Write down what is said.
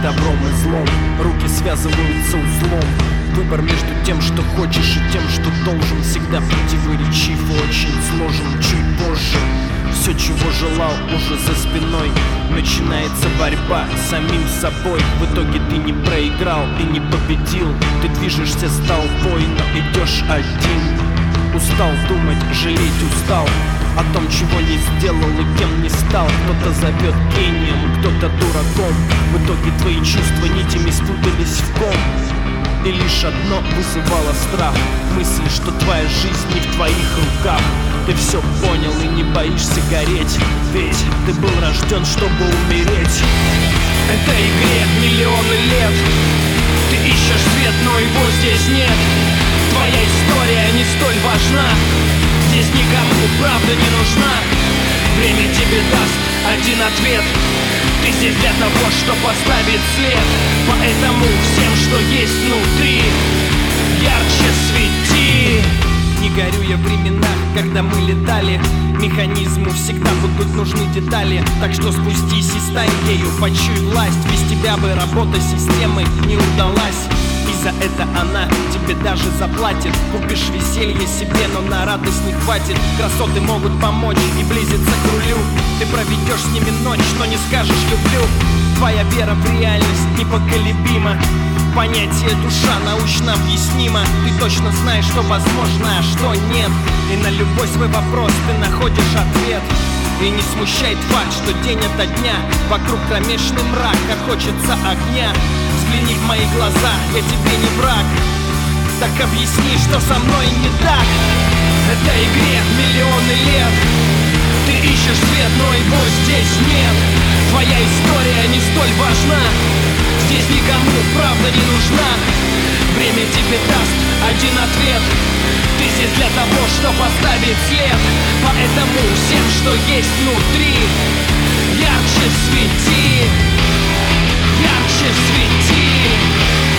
добром и злом. Руки связываются узлом. Выбор между тем, что хочешь, и тем, что должен, всегда противоречив и очень сложен. Чуть позже все, чего желал, уже за спиной. Начинается борьба с самим собой. В итоге ты не проиграл, ты не победил. Ты движешься с толпой, но идешь один. Устал думать, жалеть устал о том, чего не сделал и кем не стал. Кто-то зовет гением, кто-то дураком. В итоге твои чувства нитями спутались в ком. И лишь одно вызывало страх: мысль, что твоя жизнь не в твоих руках. Ты все понял и не боишься гореть, ведь ты был рожден, чтобы умереть. Этой игре миллионы лет. Ты ищешь свет, но его здесь нет. Твоя история не столь важна. Здесь никому правда не нужна. Время тебе даст один ответ. Ты здесь для того, чтобы поставить след. Поэтому всем, что есть внутри, ярче свети. Не горю я в временах, когда мы летали. Механизму всегда будут нужны детали. Так что спустись и стань ею, почуй власть. Без тебя бы работа системы не удалась. И за это она тебе даже заплатит. Купишь веселье себе, но на радость не хватит. Красоты могут помочь и близиться к рулю. Ты проведешь с ними ночь, но не скажешь люблю. Твоя вера в реальность непоколебима. Понятие душа научно объяснимо. Ты точно знаешь, что возможно, а что нет. И на любой свой вопрос ты находишь ответ. И не смущает факт, что день ото дня вокруг кромешный мрак, а хочется огня. Взгляни в мои глаза, я тебе не враг. Так объясни, что со мной не так. Этой игре миллионы лет. Ты ищешь свет, но его здесь нет. Твоя история не столь важна. Здесь никому правда не нужна. Время тебе даст один ответ. Ты здесь для того, чтобы оставить след. Поэтому всем, что есть внутри, ярче свети. Ярче свети.